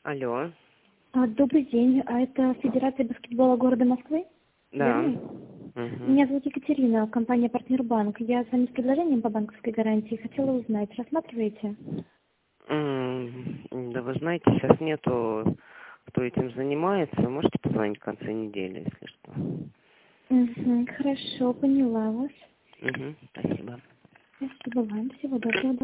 Алло. Добрый день. Это Федерация баскетбола города Москвы? Да. Верно? Угу. Меня зовут Екатерина, компания «Партнербанк». Я с вами с предложением по банковской гарантии хотела узнать. Рассматриваете? Да вы знаете, сейчас нету, кто этим занимается. Вы можете позвонить в конце недели, если что. Хорошо, поняла вас. Спасибо. Спасибо вам. Всего доброго.